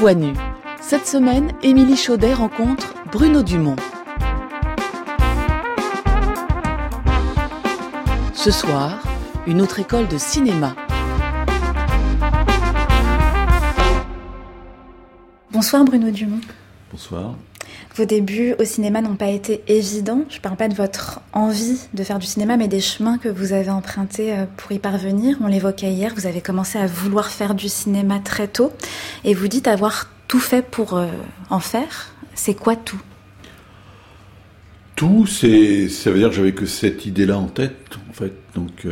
Voix nue. Cette semaine, Émilie Chaudet rencontre Bruno Dumont. Ce soir, une autre école de cinéma. Bonsoir Bruno Dumont. Bonsoir. Vos débuts au cinéma n'ont pas été évidents. Je ne parle pas de votre envie de faire du cinéma, mais des chemins que vous avez empruntés pour y parvenir. On l'évoquait hier, vous avez commencé à vouloir faire du cinéma très tôt. Et vous dites avoir tout fait pour en faire. C'est quoi tout ? Tout, ça veut dire que j'avais que cette idée-là en tête, en fait. Donc,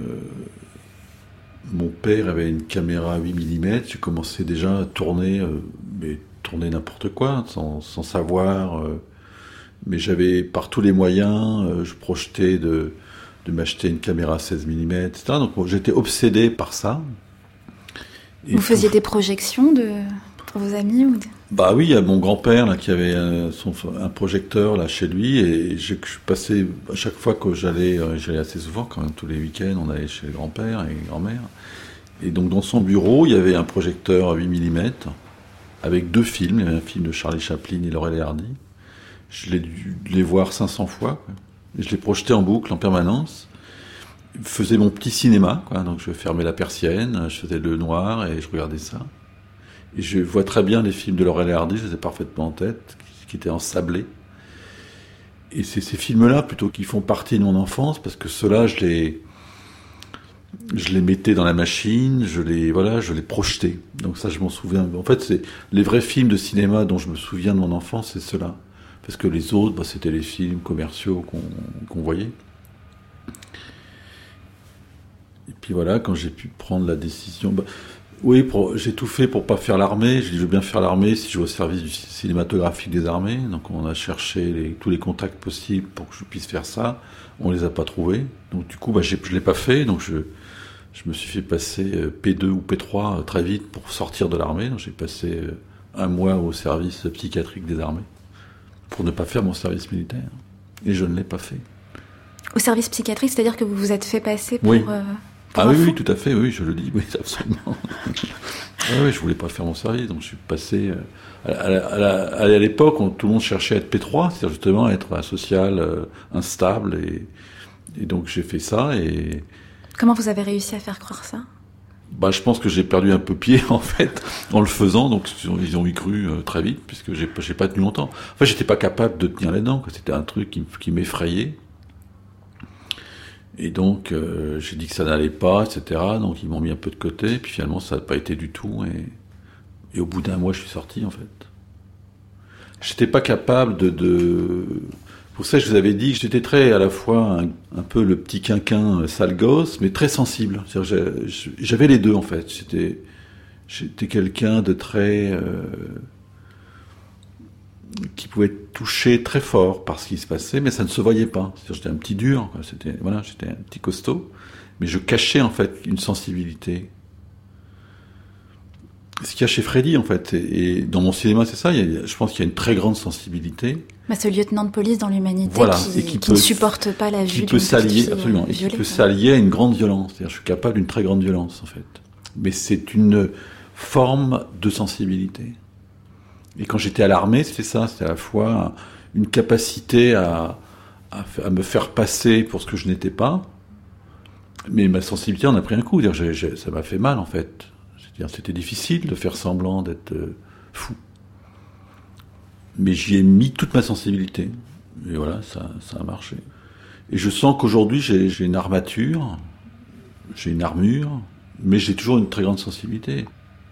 mon père avait une caméra 8 mm. J'ai commencé déjà à tourner, mais tourner n'importe quoi, sans savoir. Mais j'avais par tous les moyens, je projetais de m'acheter une caméra 16 mm, etc. Donc, j'étais obsédé par ça. Et vous faisiez des projections pour vos amis ou... Bah oui, il y a mon grand-père là, qui avait un projecteur là chez lui, et je passais à chaque fois que j'allais assez souvent, quand même tous les week-ends, on allait chez le grand-père et grand-mère. Et donc dans son bureau, il y avait un projecteur 8 mm avec 2 films. Il y avait un film de Charlie Chaplin et Laurel et Hardy. Je l'ai dû les voir 500 fois, quoi. Et je les projetais en boucle en permanence. Je faisais mon petit cinéma, quoi. Donc je fermais la persienne, je faisais le noir et je regardais ça. Et je vois très bien les films de Laurel et Hardy, je les ai parfaitement en tête, qui étaient ensablés. Et c'est ces films-là, plutôt, qui font partie de mon enfance, parce que ceux-là, je les mettais dans la machine, je les projetais. Donc ça, je m'en souviens. En fait, c'est les vrais films de cinéma dont je me souviens de mon enfance, c'est ceux-là. Parce que les autres, c'était les films commerciaux qu'on voyait. Et puis voilà, quand j'ai pu prendre la décision... Oui, j'ai tout fait pour pas faire l'armée. J'ai dit, je veux bien faire l'armée si je vais au service du cinématographique des armées. Donc on a cherché tous les contacts possibles pour que je puisse faire ça. On les a pas trouvés. Donc du coup, je l'ai pas fait. Donc je me suis fait passer P2 ou P3 très vite pour sortir de l'armée. Donc j'ai passé 1 mois au service psychiatrique des armées pour ne pas faire mon service militaire. Et je ne l'ai pas fait. Au service psychiatrique, c'est-à-dire que vous vous êtes fait passer pour... Oui. Oui, tout à fait, oui, je le dis, oui, absolument. Oui, je voulais pas faire mon service, donc je suis passé... À l'époque, tout le monde cherchait à être P3, c'est-à-dire justement être asocial, instable, et donc j'ai fait ça, et... Comment vous avez réussi à faire croire ça ? Je pense que j'ai perdu un peu pied, en fait, en le faisant, donc ils ont y cru très vite, puisque j'ai pas tenu longtemps. Enfin, j'étais pas capable de tenir là-dedans, quoi. C'était un truc qui m'effrayait. Et donc, j'ai dit que ça n'allait pas, etc. Donc, ils m'ont mis un peu de côté. Puis finalement, ça n'a pas été du tout. Et au bout d'1 mois, je suis sorti, en fait. J'étais pas capable Pour ça, je vous avais dit que j'étais très, à la fois, un peu le petit quinquin sale gosse, mais très sensible. C'est-à-dire, j'avais les deux, en fait. J'étais quelqu'un de très... qui pouvait être touché très fort par ce qui se passait, mais ça ne se voyait pas. C'est-à-dire, j'étais un petit dur, quoi. J'étais un petit costaud, mais je cachais en fait une sensibilité. Ce qu'il y a chez Freddy, en fait, et dans mon cinéma, c'est ça. Je pense qu'il y a une très grande sensibilité. Ce lieutenant de police dans l'humanité, voilà, qui ne supporte pas la vue d'une petite fille absolument, et qui peut s'allier à une grande violence. C'est-à-dire, je suis capable d'une très grande violence, en fait. Mais c'est une forme de sensibilité. Et quand j'étais à l'armée, c'était ça, c'était à la fois une capacité à me faire passer pour ce que je n'étais pas, mais ma sensibilité en a pris un coup. Ça m'a fait mal, en fait. C'était difficile de faire semblant d'être fou. Mais j'y ai mis toute ma sensibilité. Et voilà, ça a marché. Et je sens qu'aujourd'hui, j'ai une armature, j'ai une armure, mais j'ai toujours une très grande sensibilité.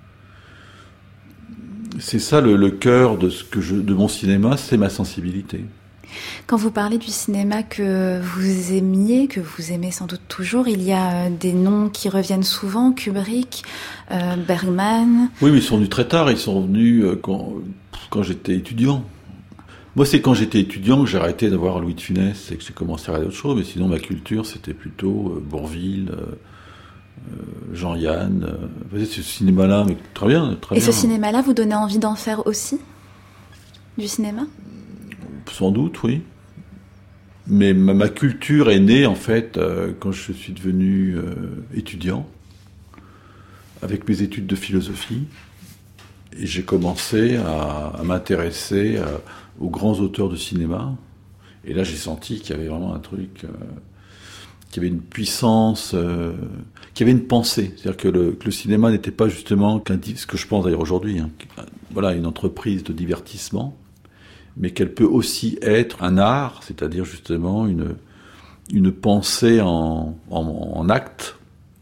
C'est ça le cœur de mon cinéma, c'est ma sensibilité. Quand vous parlez du cinéma que vous aimiez, que vous aimez sans doute toujours, il y a des noms qui reviennent souvent, Kubrick, Bergman... Oui, mais ils sont venus très tard, ils sont venus quand j'étais étudiant. Moi, c'est quand j'étais étudiant que j'ai arrêté d'avoir Louis de Funès et que j'ai commencé à regarder autre chose, mais sinon ma culture c'était plutôt Bourvil... Jean-Yann, ce cinéma-là, mais très bien. Et ce cinéma-là vous donnait envie d'en faire aussi ? Du cinéma ? Sans doute, oui. Mais ma culture est née, en fait, quand je suis devenu étudiant, avec mes études de philosophie. Et j'ai commencé à m'intéresser aux grands auteurs de cinéma. Et là, j'ai senti qu'il y avait vraiment un truc, qu'il y avait une puissance, qu'il y avait une pensée. C'est-à-dire que le cinéma n'était pas justement ce que je pense d'ailleurs aujourd'hui, voilà, une entreprise de divertissement, mais qu'elle peut aussi être un art, c'est-à-dire justement une pensée en acte.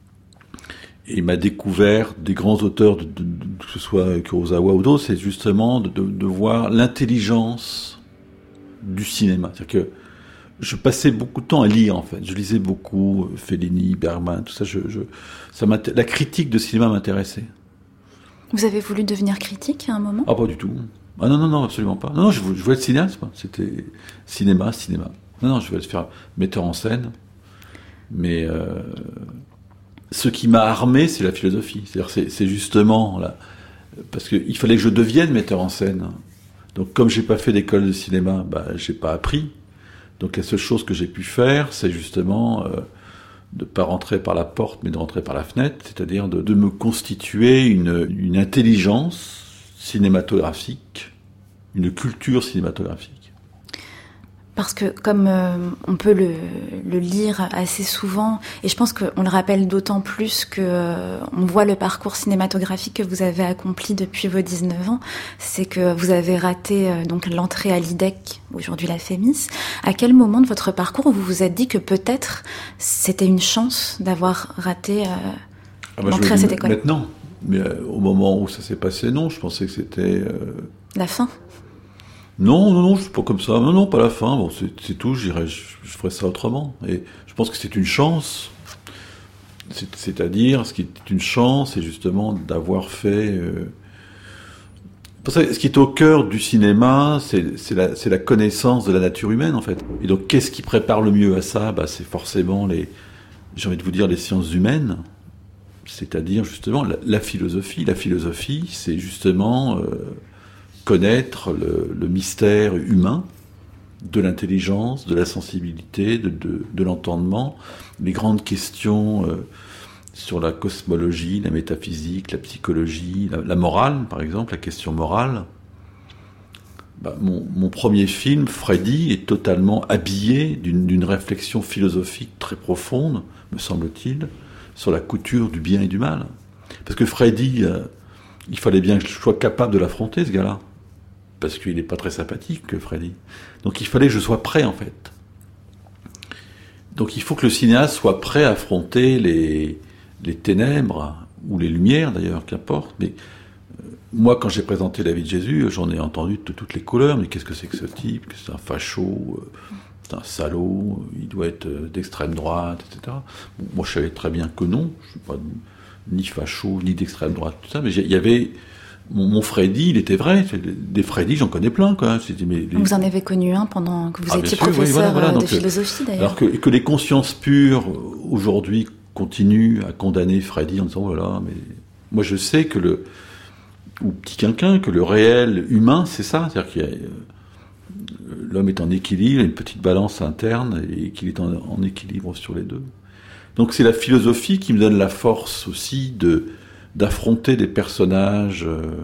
Et ma découverte des grands auteurs, que ce soit Kurosawa ou d'autres, c'est justement de voir l'intelligence du cinéma. C'est-à-dire que je passais beaucoup de temps à lire, en fait. Je lisais beaucoup Fellini, Bergman, tout ça. La critique de cinéma m'intéressait. Vous avez voulu devenir critique à un moment ? Ah, pas du tout. Ah non, absolument pas. Non, je voulais être cinéaste, moi. C'était cinéma. Non, je voulais faire metteur en scène. Mais ce qui m'a armé, c'est la philosophie. C'est-à-dire, c'est justement là, parce qu'il fallait que je devienne metteur en scène. Donc, comme j'ai pas fait d'école de cinéma, j'ai pas appris. Donc, la seule chose que j'ai pu faire, c'est justement de pas rentrer par la porte, mais de rentrer par la fenêtre, c'est-à-dire de me constituer une intelligence cinématographique, une culture cinématographique. Parce que comme on peut le lire assez souvent, et je pense qu'on le rappelle d'autant plus que on voit le parcours cinématographique que vous avez accompli depuis vos 19 ans, c'est que vous avez raté donc l'entrée à l'IDEC, aujourd'hui la FEMIS. À quel moment de votre parcours vous vous êtes dit que peut-être c'était une chance d'avoir raté l'entrée à cette école ? Maintenant, mais au moment où ça s'est passé, non, je pensais que c'était... La fin ? Non, je suis pas comme ça. Non, pas la fin. Bon, c'est tout. Je ferai ça autrement. Et je pense que c'est une chance. C'est-à-dire, ce qui est une chance, c'est justement d'avoir fait. Pour ça, ce qui est au cœur du cinéma, c'est la connaissance de la nature humaine, en fait. Et donc, qu'est-ce qui prépare le mieux à ça ? C'est forcément j'ai envie de vous dire, les sciences humaines. C'est-à-dire justement la philosophie. La philosophie, c'est justement connaître le mystère humain, de l'intelligence, de la sensibilité, de l'entendement, les grandes questions sur la cosmologie, la métaphysique, la psychologie, la morale, par exemple, la question morale. Mon premier film, Freddy, est totalement habillé d'une réflexion philosophique très profonde, me semble-t-il, sur la couture du bien et du mal. Parce que Freddy, il fallait bien que je sois capable de l'affronter, ce gars-là. Parce qu'il n'est pas très sympathique, Freddy. Donc il fallait que je sois prêt, en fait. Donc il faut que le cinéaste soit prêt à affronter les ténèbres, ou les lumières d'ailleurs, qu'importe. Mais moi, quand j'ai présenté La vie de Jésus, j'en ai entendu de toutes les couleurs. Mais qu'est-ce que c'est que ce type ? C'est un facho, c'est un salaud, il doit être d'extrême droite, etc. Bon, moi, je savais très bien que non. Je ne suis pas ni facho, ni d'extrême droite, tout ça. Mais il y avait... Mon Freddy, il était vrai. Des Freddy, j'en connais plein, quoi. Vous en avez connu un pendant que vous étiez professeur de philosophie, d'ailleurs. Alors que les consciences pures, aujourd'hui, continuent à condamner Freddy en disant, voilà, mais moi je sais que ou petit quinquin, que le réel humain, c'est ça. C'est-à-dire que l'homme est en équilibre, il a une petite balance interne, et qu'il est en équilibre sur les deux. Donc c'est la philosophie qui me donne la force aussi d'affronter des personnages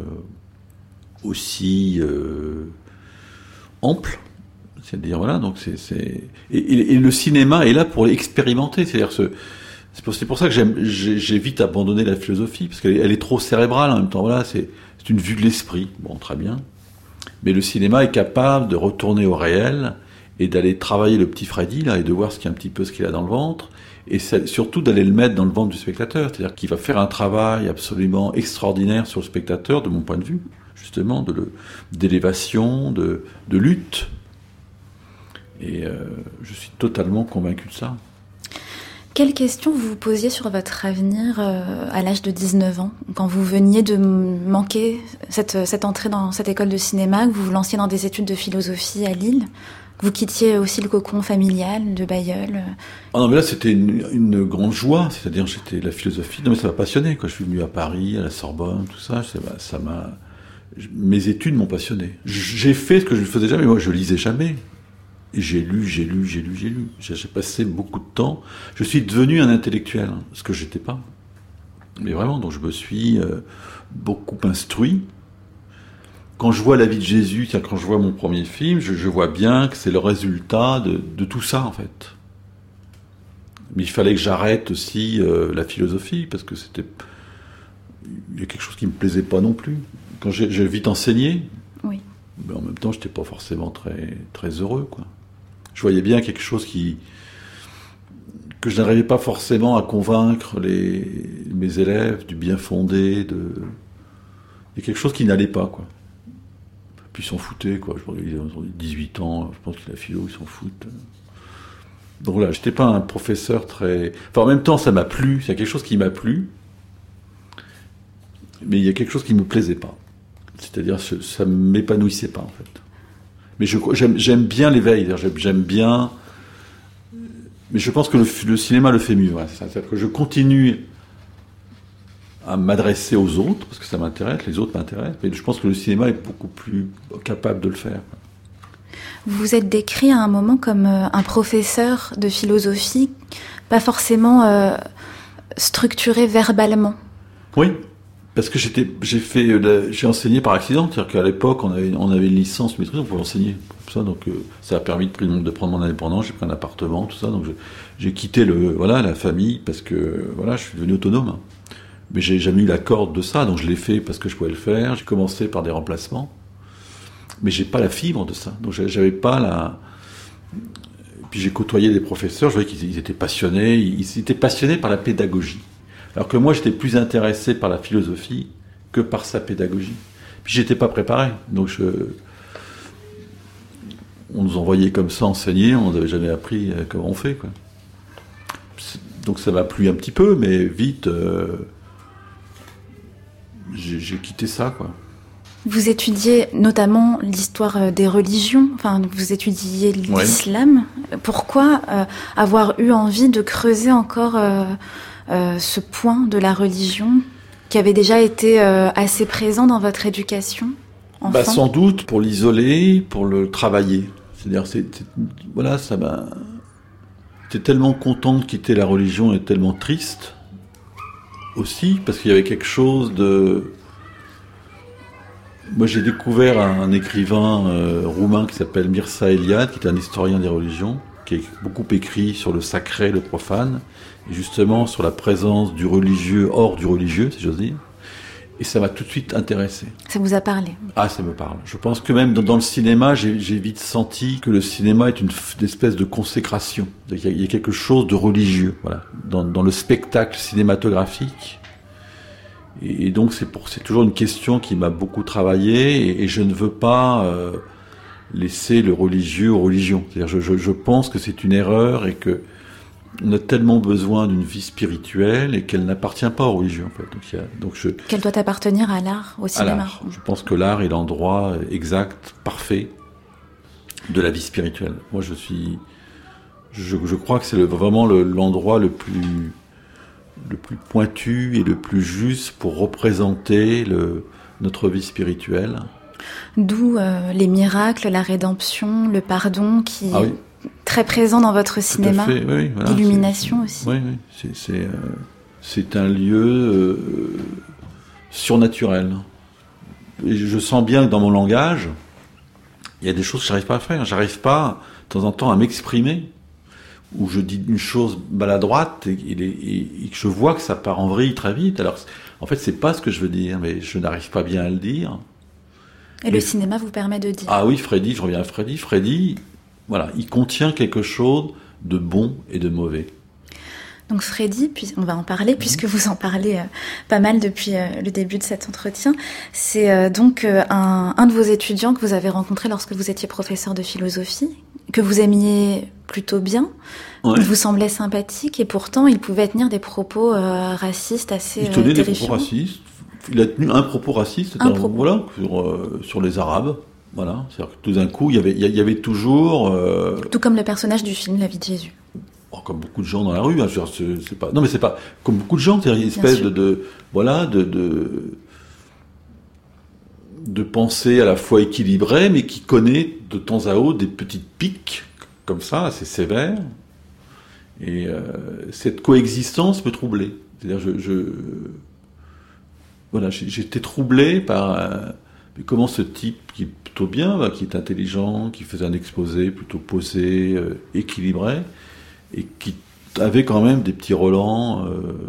aussi amples, c'est-à-dire voilà, donc et le cinéma est là pour expérimenter, c'est-à-dire c'est pour ça que j'ai vite abandonné la philosophie, parce qu'elle est trop cérébrale en même temps, voilà, c'est une vue de l'esprit, bon, très bien, mais le cinéma est capable de retourner au réel et d'aller travailler le petit Freddy là et de voir un petit peu ce qu'il a dans le ventre. Et surtout d'aller le mettre dans le ventre du spectateur, c'est-à-dire qu'il va faire un travail absolument extraordinaire sur le spectateur, de mon point de vue, justement, d'élévation, de lutte. Et je suis totalement convaincu de ça. Quelles questions vous vous posiez sur votre avenir à l'âge de 19 ans, quand vous veniez de manquer cette entrée dans cette école de cinéma, que vous vous lanciez dans des études de philosophie à Lille ? Vous quittiez aussi le cocon familial de Bailleul. Ah non, mais là, c'était une grande joie. C'est-à-dire, la philosophie. Non, mais ça m'a passionné, quoi. Je suis venu à Paris, à la Sorbonne, tout ça. Mes études m'ont passionné. J'ai fait ce que je ne faisais jamais. Moi, je lisais jamais. Et j'ai lu. J'ai passé beaucoup de temps. Je suis devenu un intellectuel, ce que j'étais pas. Mais vraiment, donc je me suis beaucoup instruit. quand je vois la vie de Jésus, quand je vois mon premier film, je vois bien que c'est le résultat de tout ça, en fait. Mais il fallait que j'arrête aussi la philosophie, parce que il y a quelque chose qui me plaisait pas non plus. Quand j'ai vite enseigné, oui. Mais en même temps, j'étais pas forcément très, très heureux, quoi. Je voyais bien quelque chose que je n'arrivais pas forcément à convaincre mes élèves du bien fondé, il y a quelque chose qui n'allait pas, quoi. Puis ils s'en foutaient, quoi. Ils ont 18 ans, je pense que la philo, ils s'en foutent. Donc là, j'étais pas un professeur très... Enfin, en même temps, ça m'a plu, il y a quelque chose qui m'a plu, mais il y a quelque chose qui me plaisait pas. C'est-à-dire, ça m'épanouissait pas, en fait. Mais j'aime bien l'éveil, j'aime bien... Mais je pense que le cinéma le fait mieux. Voilà, c'est-à-dire que je continue à m'adresser aux autres, parce que ça m'intéresse, les autres m'intéressent, mais je pense que le cinéma est beaucoup plus capable de le faire. Vous vous êtes décrit à un moment comme un professeur de philosophie, pas forcément structuré verbalement. Oui, parce que j'ai enseigné par accident, c'est-à-dire qu'à l'époque, on avait une licence maîtrise, on pouvait enseigner comme ça, donc ça a permis de prendre mon indépendance, j'ai pris un appartement, tout ça, donc j'ai quitté la famille, parce que je suis devenu autonome. Mais j'ai jamais eu la corde de ça, donc je l'ai fait parce que je pouvais le faire. J'ai commencé par des remplacements, mais j'ai pas la fibre de ça. Donc j'avais pas la. Puis j'ai côtoyé des professeurs, je voyais qu'ils étaient passionnés. Ils étaient passionnés par la pédagogie, alors que moi j'étais plus intéressé par la philosophie que par sa pédagogie. Puis j'étais pas préparé, donc on nous envoyait comme ça enseigner, on n'avait jamais appris comment on fait, quoi. Donc ça m'a plu un petit peu, mais vite. J'ai quitté ça, quoi. Vous étudiez notamment l'histoire des religions, enfin vous étudiez l'islam. Ouais. Pourquoi avoir eu envie de creuser encore ce point de la religion qui avait déjà été assez présent dans votre éducation enfant ? Sans doute pour l'isoler, pour le travailler. C'est-à-dire, ça m'a... J'étais tellement content de quitter la religion et tellement triste aussi, parce qu'il y avait quelque chose de... Moi, j'ai découvert un écrivain roumain qui s'appelle Mircea Eliade, qui est un historien des religions, qui a beaucoup écrit sur le sacré, le profane, et justement sur la présence du religieux hors du religieux, si j'ose dire. Et ça m'a tout de suite intéressé. Ça vous a parlé ? Ah, ça me parle. Je pense que même dans le cinéma, j'ai vite senti que le cinéma est une espèce de consécration. Il y a quelque chose de religieux, voilà, dans le spectacle cinématographique. Et donc c'est toujours une question qui m'a beaucoup travaillé, et je ne veux pas laisser le religieux aux religions. C'est-à-dire, je pense que c'est une erreur, et que on a tellement besoin d'une vie spirituelle, et qu'elle n'appartient pas aux religions, en fait. Qu'elle doit appartenir à l'art, au cinéma. À l'art. Je pense que l'art est l'endroit exact, parfait de la vie spirituelle. Moi, je crois que c'est vraiment l'endroit le plus pointu et le plus juste pour représenter notre vie spirituelle. D'où les miracles, la rédemption, le pardon qui... Ah oui. Très présent dans votre cinéma, oui, voilà, l'illumination aussi. Oui, c'est un lieu surnaturel. Et je sens bien que dans mon langage, il y a des choses que j'arrive pas à faire. J'arrive pas, de temps en temps, à m'exprimer, où je dis une chose maladroite et que je vois que ça part en vrille très vite. Alors, en fait, c'est pas ce que je veux dire, mais je n'arrive pas bien à le dire. Et le cinéma vous permet de dire. Ah oui, Freddy, je reviens à Freddy. Freddy, voilà, il contient quelque chose de bon et de mauvais. Donc Freddy, on va en parler, puisque vous en parlez pas mal depuis le début de cet entretien. C'est donc un de vos étudiants que vous avez rencontré lorsque vous étiez professeur de philosophie, que vous aimiez plutôt bien. Ouais. Il vous semblait sympathique, et pourtant il pouvait tenir des propos racistes assez terrifiants. Il tenait des propos racistes. Il a tenu un propos raciste, voilà, sur les Arabes. Voilà, c'est-à-dire que tout d'un coup, il y avait toujours... Tout comme le personnage du film La vie de Jésus. Comme beaucoup de gens dans la rue, hein, c'est pas... Non, mais c'est pas... Comme beaucoup de gens, c'est une espèce de pensée à la fois équilibrée, mais qui connaît de temps à autre des petites piques, comme ça, assez sévères. Et cette coexistence me troublait. C'est-à-dire, j'étais troublé par mais comment ce type qui est plutôt bien, qui est intelligent, qui faisait un exposé plutôt posé, équilibré, et qui avait quand même des petits relents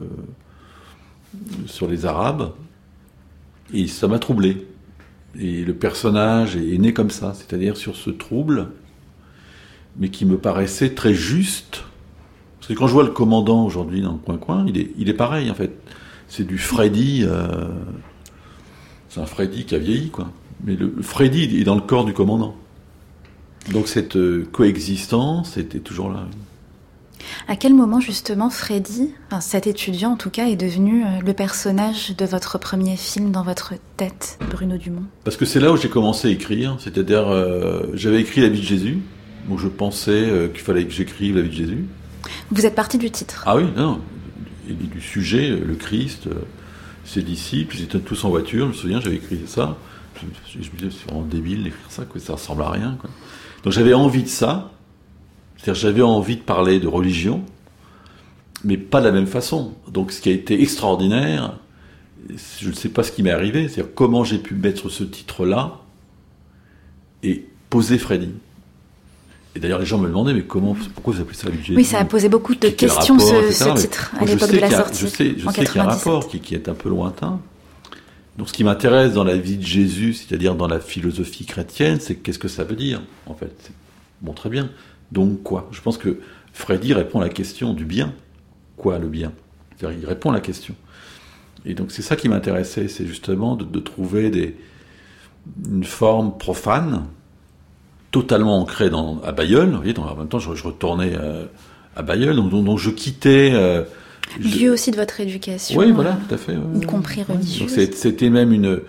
sur les Arabes, et ça m'a troublé. Et le personnage est né comme ça, c'est-à-dire sur ce trouble, mais qui me paraissait très juste. Parce que quand je vois le commandant aujourd'hui dans le coin, il est pareil en fait. C'est du Freddy, c'est un Freddy qui a vieilli, quoi. Mais le Freddy est dans le corps du commandant. Donc cette coexistence était toujours là. À quel moment justement Freddy, cet étudiant en tout cas, est devenu le personnage de votre premier film dans votre tête, Bruno Dumont? Parce que c'est là où j'ai commencé à écrire, c'est-à-dire j'avais écrit La vie de Jésus, donc je pensais qu'il fallait que j'écrive La vie de Jésus. Vous êtes parti du titre? Ah oui, non, et du sujet, le Christ, ses disciples, ils étaient tous en voiture, je me souviens, j'avais écrit ça, je me disais c'est vraiment débile d'écrire ça, quoi, ça ressemble à rien, quoi. Donc j'avais envie de ça. C'est-à-dire, j'avais envie de parler de religion, mais pas de la même façon. Donc, ce qui a été extraordinaire, je ne sais pas ce qui m'est arrivé, c'est-à-dire comment j'ai pu mettre ce titre-là et poser Freddy. Et d'ailleurs, les gens me demandaient, mais pourquoi vous appelez ça La vie de Jésus ? Oui, ça a posé beaucoup de questions, ce titre, à l'époque de la sortie. Je sais qu'il y a un rapport qui est un peu lointain. Donc, ce qui m'intéresse dans la vie de Jésus, c'est-à-dire dans la philosophie chrétienne, c'est qu'est-ce que ça veut dire, en fait. Bon, très bien. Donc quoi ? Je pense que Freddy répond à la question du bien. Quoi, le bien ? C'est-à-dire, il répond à la question. Et donc c'est ça qui m'intéressait, c'est justement de trouver une forme profane, totalement ancrée à Bailleul. Vous voyez, en même temps, je retournais à Bailleul, donc je quittais... Lieu aussi de votre éducation. Oui, voilà, tout à fait. Y compris religieuse. Donc c'était même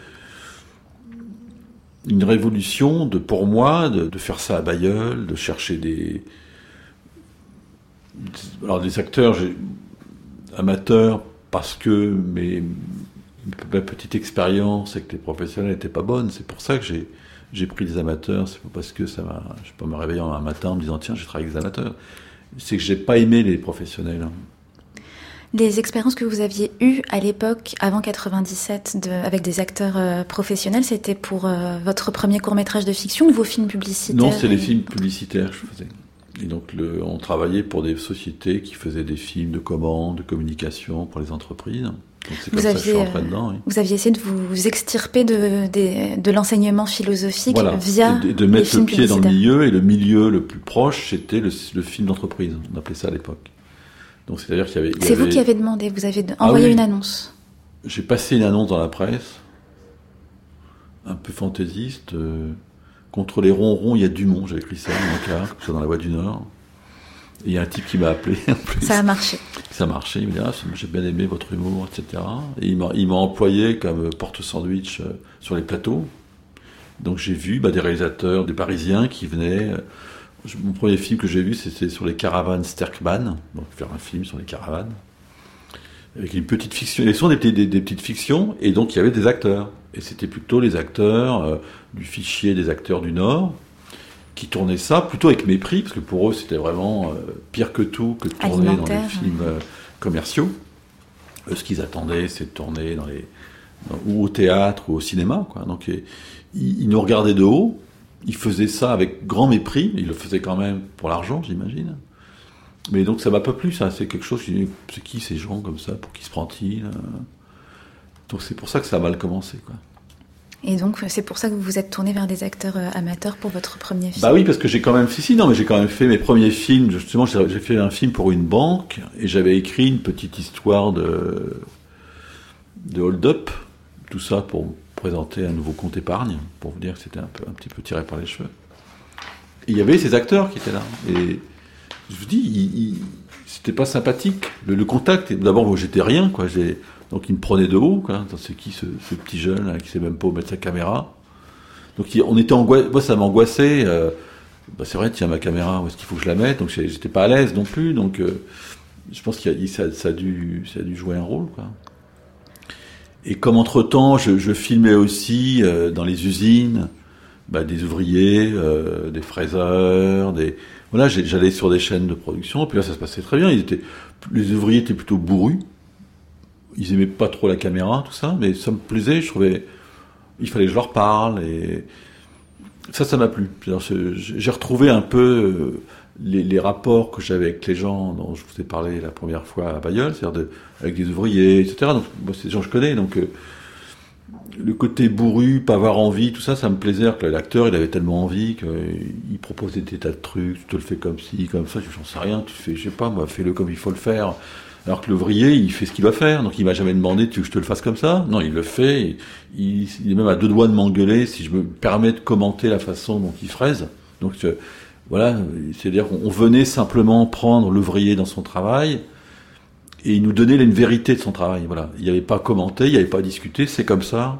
une révolution pour moi de faire ça à Bailleul, de chercher des acteurs amateurs parce que ma petite expérience avec les professionnels n'était pas bonne. C'est pour ça que j'ai pris des amateurs. C'est pas parce que je vais pas me réveiller un matin en me disant tiens, je travaille avec des amateurs. C'est que j'ai pas aimé les professionnels. Les expériences que vous aviez eues à l'époque, avant 97, avec des acteurs professionnels, c'était pour votre premier court-métrage de fiction ou vos films publicitaires? Non, c'est les films publicitaires que je faisais. Et donc, on travaillait pour des sociétés qui faisaient des films de commande, de communication pour les entreprises. Donc, c'est comme ça que je suis rentré dedans. Oui. Vous aviez essayé de vous extirper de l'enseignement philosophique via de mettre le pied dans le milieu, et le milieu le plus proche, c'était le film d'entreprise. On appelait ça à l'époque. Donc, c'est-à-dire qu'il y avait... C'est vous qui avez demandé, vous avez envoyé une annonce. J'ai passé une annonce dans la presse, un peu fantaisiste, contre les ronrons, il y a Dumont, j'avais écrit ça dans mon cas, comme ça dans la Voix du Nord. Et il y a un type qui m'a appelé, en plus. Ça a marché. Ça a marché, il m'a dit, j'ai bien aimé votre humour, etc. Et il m'a employé comme porte-sandwich sur les plateaux. Donc j'ai vu des réalisateurs, des Parisiens qui venaient... Mon premier film que j'ai vu, c'était sur les caravanes Sterkman, donc faire un film sur les caravanes, avec une petite fiction. Et souvent des petites fictions, et donc il y avait des acteurs. Et c'était plutôt les acteurs du fichier des acteurs du Nord, qui tournaient ça plutôt avec mépris, parce que pour eux c'était vraiment pire que tout que de tourner dans les films commerciaux. Ce qu'ils attendaient, c'est de tourner ou au théâtre ou au cinéma, quoi. Donc ils nous regardaient de haut. Il faisait ça avec grand mépris, il le faisait quand même pour l'argent, j'imagine. Mais donc ça m'a pas plu, ça. C'est quelque chose, c'est qui ces gens comme ça, pour qui se prend-il ? Donc c'est pour ça que ça a mal commencé, quoi. Et donc c'est pour ça que vous vous êtes tourné vers des acteurs amateurs pour votre premier film ? Bah oui, parce que j'ai quand même j'ai quand même fait mes premiers films. Justement, j'ai fait un film pour une banque, et j'avais écrit une petite histoire de hold-up, tout ça pour présenter un nouveau compte épargne, pour vous dire que c'était un petit peu tiré par les cheveux. Et il y avait ces acteurs qui étaient là. Et je vous dis, c'était pas sympathique. Le contact, d'abord, moi, j'étais rien, quoi. Donc, il me prenait de haut, quoi. C'est qui ce petit jeune là, qui sait même pas où mettre sa caméra. Donc, on était angoissé. Moi, ça m'angoissait. C'est vrai, tiens, ma caméra, où est-ce qu'il faut que je la mette ? Donc, j'étais pas à l'aise non plus. Donc, je pense que ça a dû jouer un rôle, quoi. Et comme entre-temps, je filmais aussi dans les usines des ouvriers, des fraiseurs, voilà, j'allais sur des chaînes de production, puis là ça se passait très bien. Les ouvriers étaient plutôt bourrus, ils aimaient pas trop la caméra, tout ça, mais ça me plaisait, je trouvais il fallait que je leur parle, et ça m'a plu. J'ai retrouvé un peu les rapports que j'avais avec les gens dont je vous ai parlé la première fois à Bailleul, c'est-à-dire avec des ouvriers, etc. Donc, moi, c'est des gens que je connais, donc le côté bourru, pas avoir envie, tout ça, ça me plaisait. Que l'acteur, il avait tellement envie qu'il proposait des tas de trucs, tu te le fais comme ci, comme ça, j'en sais rien, tu fais, je sais pas, moi, fais-le comme il faut le faire. Alors que l'ouvrier, il fait ce qu'il doit faire, donc il m'a jamais demandé, tu veux que je te le fasse comme ça? Non, il le fait, il est même à deux doigts de m'engueuler si je me permets de commenter la façon dont il fraise. Donc voilà, c'est-à-dire qu'on venait simplement prendre l'ouvrier dans son travail, et il nous donnait une vérité de son travail. Voilà, il n'y avait pas à commenter, il n'y avait pas à discuter, c'est comme ça,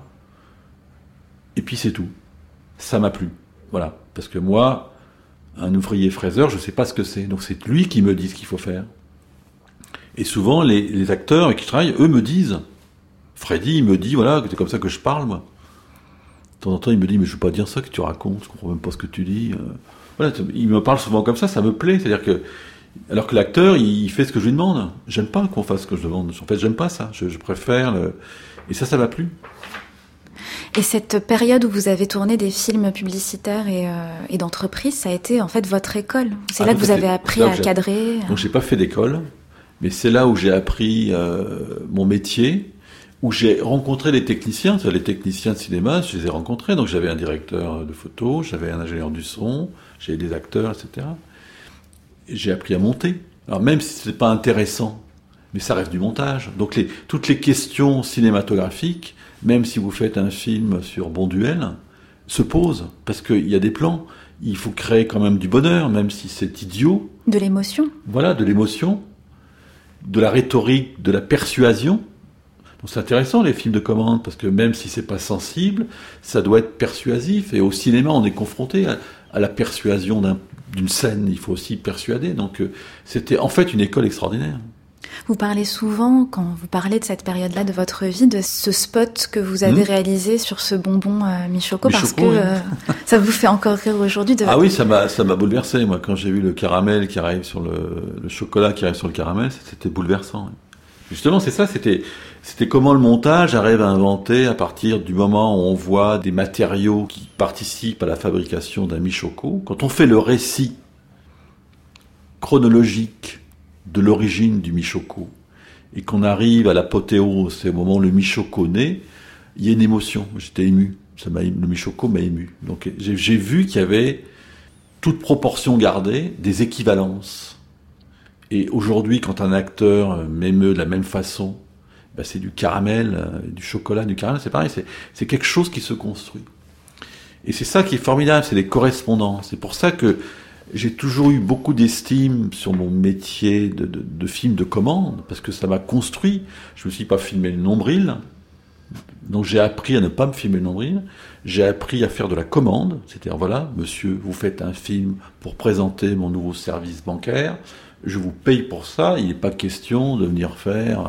et puis c'est tout. Ça m'a plu, voilà, parce que moi, un ouvrier fraiseur, je ne sais pas ce que c'est, donc c'est lui qui me dit ce qu'il faut faire. Et souvent, les acteurs avec qui je travaille, eux me disent, Freddy, il me dit, voilà, c'est comme ça que je parle, moi. De temps en temps, il me dit, mais je ne veux pas dire ça que tu racontes, je ne comprends même pas ce que tu dis. Voilà, il me parle souvent comme ça me plaît. C'est-à-dire que, alors que l'acteur, il fait ce que je lui demande. J'aime pas qu'on fasse ce que je demande. En fait, j'aime pas ça. Je préfère et ça m'a plu. Et cette période où vous avez tourné des films publicitaires et d'entreprise, ça a été en fait votre école. C'est là que vous avez appris à cadrer. Donc j'ai pas fait d'école, mais c'est là où j'ai appris mon métier, où j'ai rencontré les techniciens. Les techniciens de cinéma, je les ai rencontrés. Donc j'avais un directeur de photo, j'avais un ingénieur du son, j'avais des acteurs, etc. Et j'ai appris à monter. Alors même si c'est pas intéressant, mais ça reste du montage. Donc toutes les questions cinématographiques, même si vous faites un film sur Bonduel, se posent, parce qu'il y a des plans, il faut créer quand même du bonheur, même si c'est idiot. De l'émotion. Voilà, de l'émotion, de la rhétorique, de la persuasion. Donc c'est intéressant les films de commande, parce que même si c'est pas sensible, ça doit être persuasif, et au cinéma on est confronté à la persuasion d'une scène, il faut aussi persuader, donc c'était en fait une école extraordinaire. Vous parlez souvent, quand vous parlez de cette période-là de votre vie, de ce spot que vous avez réalisé sur ce bonbon Michoco, parce que ça vous fait encore rire aujourd'hui. Ah oui, ça m'a bouleversé, moi, quand j'ai vu le caramel qui arrive sur le chocolat qui arrive sur le caramel, c'était bouleversant. Justement, c'est ça, c'était comment le montage arrive à inventer à partir du moment où on voit des matériaux qui participent à la fabrication d'un Michoco. Quand on fait le récit chronologique de l'origine du Michoco et qu'on arrive à l'apothéose, c'est au moment où le Michoco naît, il y a une émotion. J'étais ému. Le Michoco m'a ému. Donc j'ai vu qu'il y avait, toute proportion gardée, des équivalences. Et aujourd'hui, quand un acteur m'émeut de la même façon, c'est du caramel, du chocolat, du caramel, c'est pareil, c'est quelque chose qui se construit. Et c'est ça qui est formidable, c'est les correspondances. C'est pour ça que j'ai toujours eu beaucoup d'estime sur mon métier de film de commande, parce que ça m'a construit. Je me suis pas filmé le nombril, donc j'ai appris à ne pas me filmer le nombril. J'ai appris à faire de la commande, c'est-à-dire, voilà, monsieur, vous faites un film pour présenter mon nouveau service bancaire, je vous paye pour ça, il n'est pas question de venir faire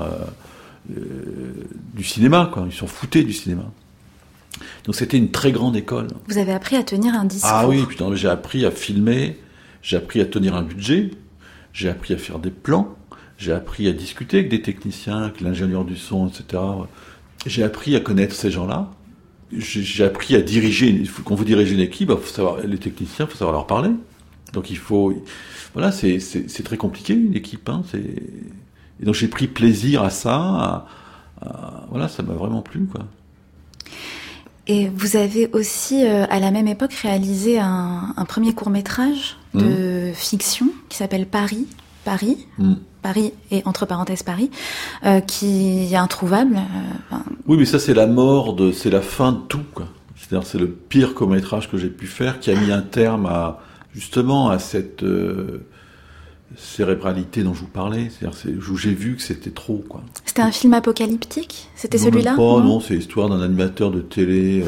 du cinéma, quoi. Ils s'en foutaient du cinéma. Donc c'était une très grande école. Vous avez appris à tenir un discours. Ah oui, putain, j'ai appris à filmer, j'ai appris à tenir un budget, j'ai appris à faire des plans, j'ai appris à discuter avec des techniciens, avec l'ingénieur du son, etc. J'ai appris à connaître ces gens-là. J'ai appris à diriger. Quand vous dirigez une équipe, faut savoir, les techniciens, il faut savoir leur parler. Donc il faut... Voilà, c'est très compliqué, une équipe. Hein, et donc j'ai pris plaisir à ça. Voilà, ça m'a vraiment plu, quoi. Et vous avez aussi, à la même époque, réalisé un premier court-métrage de fiction qui s'appelle Paris, et entre parenthèses Paris, qui est introuvable. Oui, mais ça c'est la mort, c'est la fin de tout, quoi. C'est-à-dire c'est le pire court-métrage que j'ai pu faire, qui a mis un terme justement à cette cérébralité dont je vous parlais. C'est-à-dire où j'ai vu que c'était trop, quoi. C'était un film apocalyptique ? C'était celui-là ? Non, c'est l'histoire d'un animateur de télé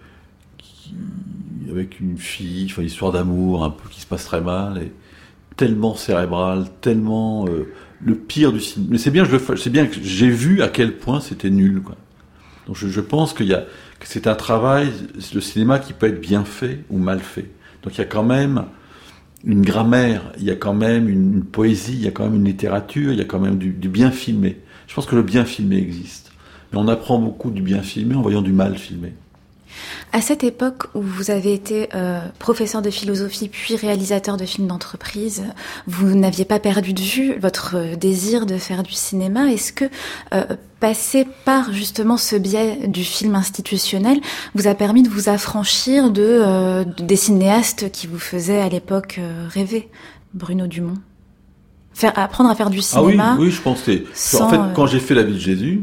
avec une fille, enfin histoire d'amour un peu qui se passe très mal, et tellement cérébral, tellement le pire du cinéma. Mais c'est bien que j'ai vu à quel point c'était nul, quoi. Donc je pense que c'est un travail, le cinéma, qui peut être bien fait ou mal fait. Donc il y a quand même une grammaire, il y a quand même une poésie, il y a quand même une littérature, il y a quand même du bien filmé. Je pense que le bien filmé existe. Mais on apprend beaucoup du bien filmé en voyant du mal filmé. À cette époque où vous avez été professeur de philosophie puis réalisateur de films d'entreprise, vous n'aviez pas perdu de vue votre désir de faire du cinéma. Est-ce que passer par justement ce biais du film institutionnel vous a permis de vous affranchir des cinéastes qui vous faisaient à l'époque rêver? Bruno Dumont. Apprendre à faire du cinéma. Ah oui, je pense que en fait, quand j'ai fait La vie de Jésus,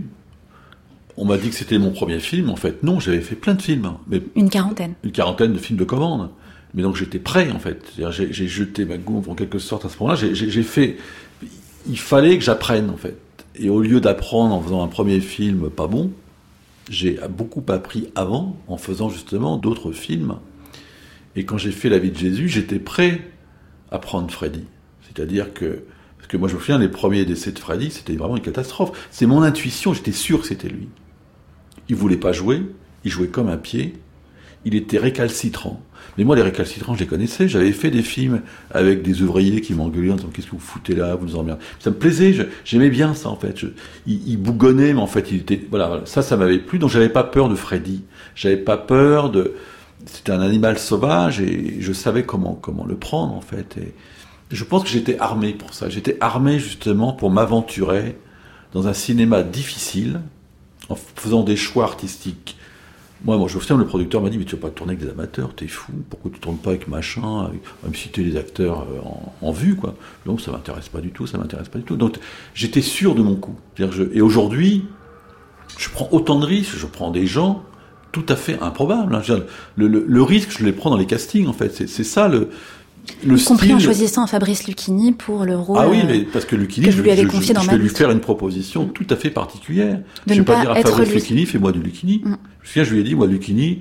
on m'a dit que c'était mon premier film. En fait, non, j'avais fait plein de films. Mais une quarantaine de films de commande. Mais donc j'étais prêt, en fait. C'est-à-dire, j'ai jeté ma gouffre en quelque sorte à ce moment-là. J'ai fait. Il fallait que j'apprenne, en fait. Et au lieu d'apprendre en faisant un premier film pas bon, j'ai beaucoup appris avant en faisant justement d'autres films. Et quand j'ai fait La vie de Jésus, j'étais prêt à prendre Freddy. C'est-à-dire que, parce que moi je me souviens, les premiers décès de Freddy, c'était vraiment une catastrophe. C'est mon intuition, j'étais sûr que c'était lui. Il voulait pas jouer, il jouait comme un pied, il était récalcitrant. Mais moi les récalcitrants, je les connaissais, j'avais fait des films avec des ouvriers qui m'engueulaient en disant qu'est-ce que vous foutez là, vous nous emmerdez. Ça me plaisait, j'aimais bien ça en fait. Il bougonnait, mais en fait il était... Voilà, ça m'avait plu, donc j'avais pas peur de Freddy. J'avais pas peur de... C'était un animal sauvage et je savais comment le prendre en fait. Et je pense que j'étais armé pour ça. J'étais armé justement pour m'aventurer dans un cinéma difficile en faisant des choix artistiques. Moi, je me souviens, le producteur m'a dit « Mais tu vas pas tourner avec des amateurs, t'es fou. Pourquoi tu tournes pas avec machin, on va me citer les acteurs en vue, quoi. » Donc ça m'intéresse pas du tout. Donc j'étais sûr de mon coup. Et aujourd'hui, je prends autant de risques, je prends des gens tout à fait improbables. Le risque, je les prends dans les castings, en fait. C'est ça le y compris en choisissant Fabrice Lucchini pour le rôle. Ah oui, mais parce que Lucchini, je vais lui faire une proposition tout à fait particulière. Je ne vais pas dire à Fabrice Lucchini, fais-moi du Lucchini. Je lui ai dit, moi, Lucchini,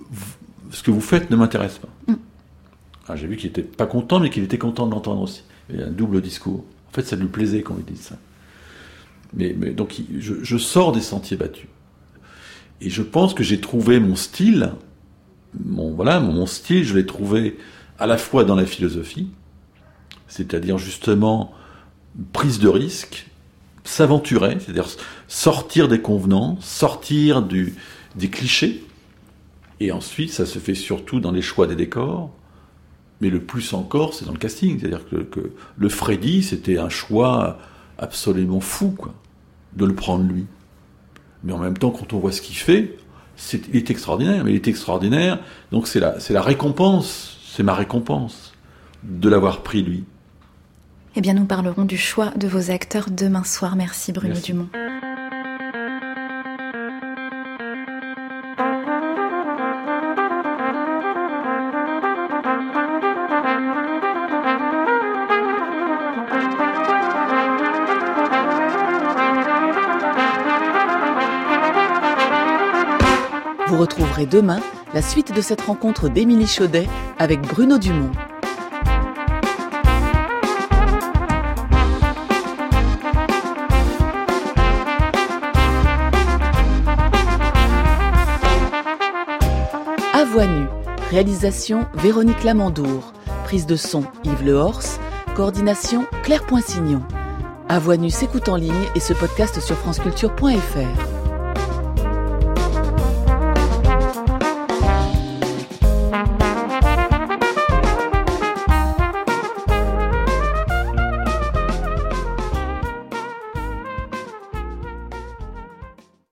ce que vous faites ne m'intéresse pas. Alors, j'ai vu qu'il était pas content, mais qu'il était content de l'entendre aussi. Il y a un double discours. En fait, ça lui plaisait qu'on lui dise ça. Mais donc, je sors des sentiers battus. Et je pense que j'ai trouvé mon style. Mon style, je l'ai trouvé à la fois dans la philosophie, c'est-à-dire justement prise de risque, s'aventurer, c'est-à-dire sortir des convenants, sortir des clichés, et ensuite ça se fait surtout dans les choix des décors, mais le plus encore c'est dans le casting, c'est-à-dire que le Freddy c'était un choix absolument fou, quoi, de le prendre lui. Mais en même temps quand on voit ce qu'il fait, il est extraordinaire, donc c'est la récompense. C'est ma récompense de l'avoir pris, lui. Eh bien, nous parlerons du choix de vos acteurs demain soir. Merci, Bruno Dumont. Vous retrouverez demain la suite de cette rencontre d'Émilie Chaudet avec Bruno Dumont. À voix nue, réalisation Véronique Lamandour, prise de son Yves Lehors, coordination Claire Poinsignon. À voix nue s'écoute en ligne et se podcast sur franceculture.fr.